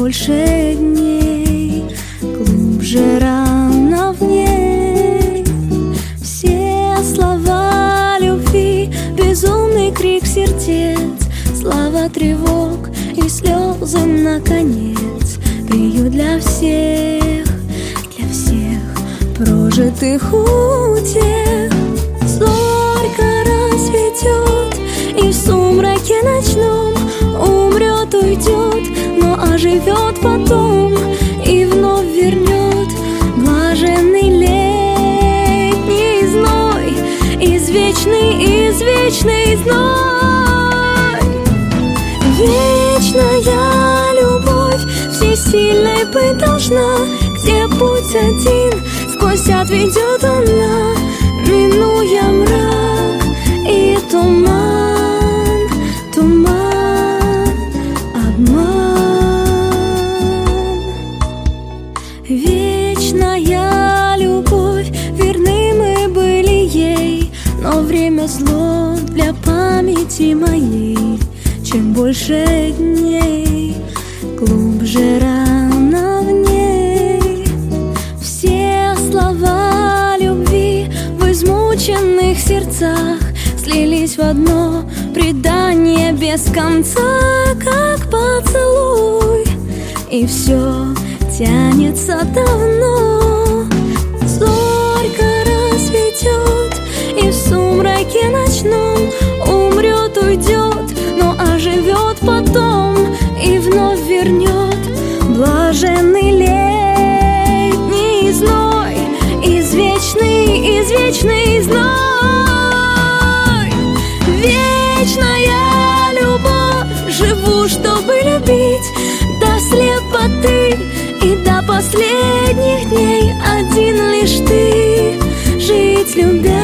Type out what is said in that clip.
больше дней, глубже рана в ней. Все слова любви, безумный крик сердец, слова тревог и слезы наконец пою для всех прожитых утех. Зорька расцветет, и в сумраке ночном умрет, уйдет, но оживет потом и вновь вернет блаженный летний зной, извечный зной. Вечная любовь всесильной быть должна, где путь один сквозь отведет она, минуя мрак и туман, обман. Вечная любовь, верны мы были ей, но время зло для памяти моей. Чем больше дней, глубже рана в ней. Все слова любви в измученных сердцах слились в одно предание без конца, как поцелуй, и все тянется давно. Зорька расцветет, и в сумраке ночном умрет, уйдет, но оживет потом и вновь вернет блаженный летний зной, извечный зной. Вечная любовь, живу, чтобы любить до слепоты и до последних дней. Один лишь ты, жить любя.